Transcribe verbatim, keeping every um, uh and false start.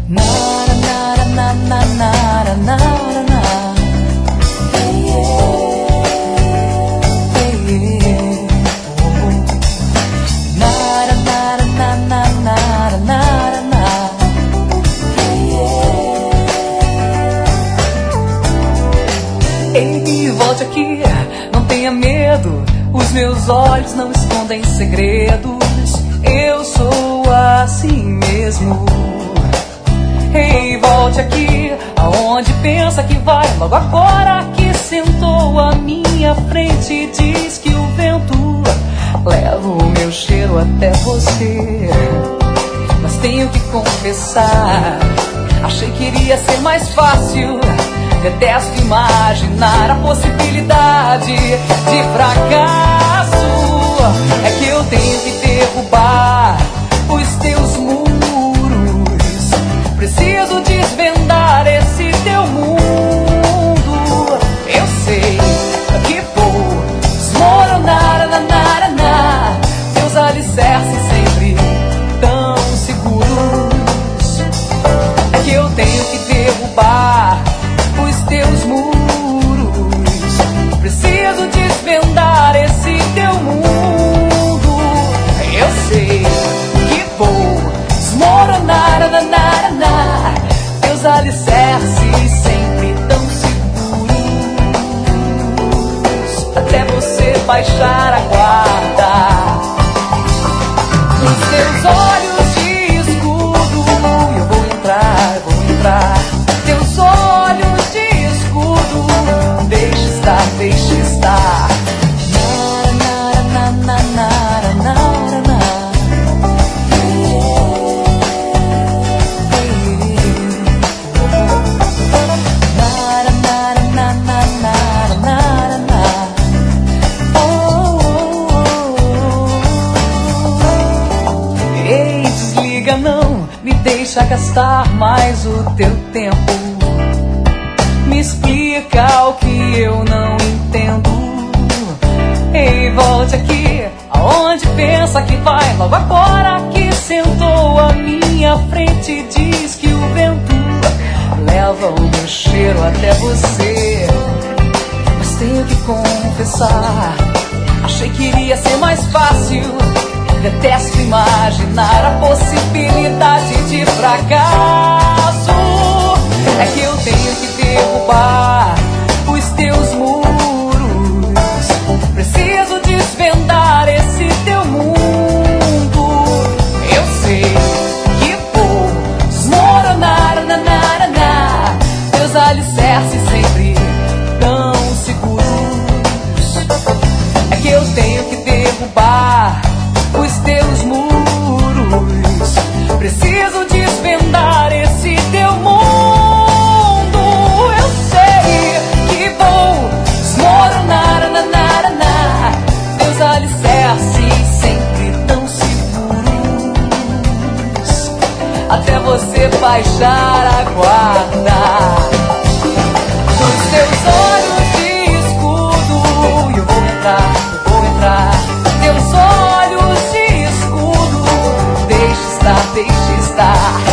Nara, nara, na, na, nara, nara, na. Hey, yeah. Hey, yeah. Oh. Nara, nara, na, na, nara, nara, na. Hey, yeah. Ei, volte aqui, não tenha medo. Os meus olhos não escondem segredos. Eu sou assim mesmo. Ei, volte aqui, aonde pensa que vai. Logo agora que sentou à minha frente, diz que o vento leva o meu cheiro até você. Mas tenho que confessar, achei que iria ser mais fácil. Detesto imaginar a possibilidade de fracasso. É que eu tenho que derrubar os teus muros. Preciso desvendar esse teu mundo. Eu sei que vou desmoronar, na, na, na. Teus alicerces sempre tão seguros. É que eu tenho que derrubar os teus muros. Preciso desvendar esse teu mundo. Eu sei que vou desmoronar, na, na, na. Teus alicerces sempre tão seguros, até você baixar a guarda. Nos teus olhos de escudo eu vou entrar, eu vou entrar. Teus olhos de escudo, deixe estar, deixe estar. Nara, nara, nara, nara, nara, nara. Ei, desliga, não me deixa gastar mais o teu tempo. Me explica o que eu não entendo. Ei, volte aqui, aonde pensa que vai. Logo agora que sentou à minha frente, diz que o vento leva o meu cheiro até você. Mas tenho que confessar, achei que iria ser mais fácil. Detesto imaginar a possibilidade de fracasso. É que eu tenho que derrubar os teus muros. Preciso desvendar esse teu mundo. Eu sei que vou desmoronar, na, na, na, na. Teus alicerces sempre tão seguros. É que eu tenho que derrubar os teus muros. Preciso desvendar esse teu mundo. Eu sei que vou desmoronar, na, na, na. Teus alicerces sempre tão seguros, até você baixar a guarda. Nos teus olhos de escudo eu vou entrar, eu vou entrar. Teus olhos de escudo, deixe estar, deixe estar.